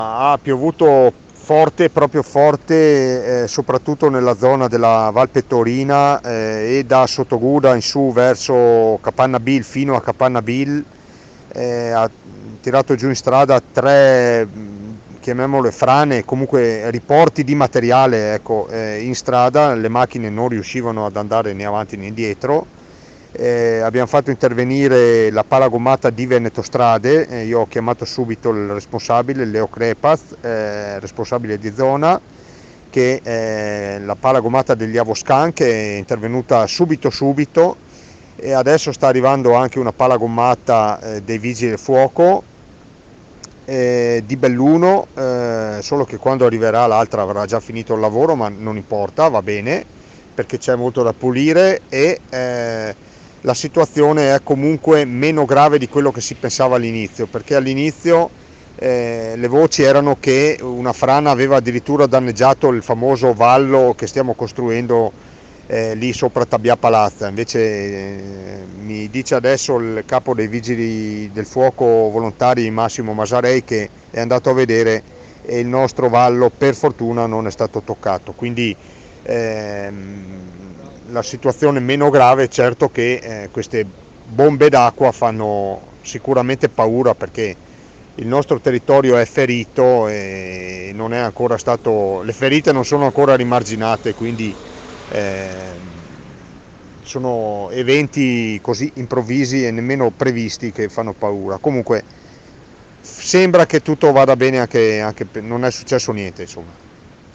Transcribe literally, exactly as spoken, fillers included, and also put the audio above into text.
Ha piovuto forte, proprio forte, eh, soprattutto nella zona della Val Pettorina eh, e da Sottoguda in su verso Capannabil fino a Capannabil. Eh, ha tirato giù in strada tre, chiamiamole frane, comunque riporti di materiale, ecco, eh, in strada. Le macchine non riuscivano ad andare né avanti né indietro. Eh, abbiamo fatto intervenire la pala gommata di Veneto Strade, eh, io ho chiamato subito il responsabile, Leo Crepaz, eh, responsabile di zona, che eh, la pala gommata degli Avoscan, che è intervenuta subito subito, e adesso sta arrivando anche una pala gommata eh, dei Vigili del Fuoco eh, di Belluno, eh, solo che quando arriverà l'altra avrà già finito il lavoro, ma non importa, va bene, perché c'è molto da pulire e eh, la situazione è comunque meno grave di quello che si pensava all'inizio, perché all'inizio eh, le voci erano che una frana aveva addirittura danneggiato il famoso vallo che stiamo costruendo eh, lì sopra Tabbia Palazza. Invece eh, mi dice adesso il capo dei vigili del fuoco volontari Massimo Masarei che è andato a vedere e il nostro vallo per fortuna non è stato toccato, quindi ehm, la situazione è meno grave. Certo che eh, queste bombe d'acqua fanno sicuramente paura, perché il nostro territorio è ferito e non è ancora stato, le ferite non sono ancora rimarginate, quindi eh, sono eventi così improvvisi e nemmeno previsti che fanno paura. Comunque sembra che tutto vada bene, anche, anche non è successo niente, insomma.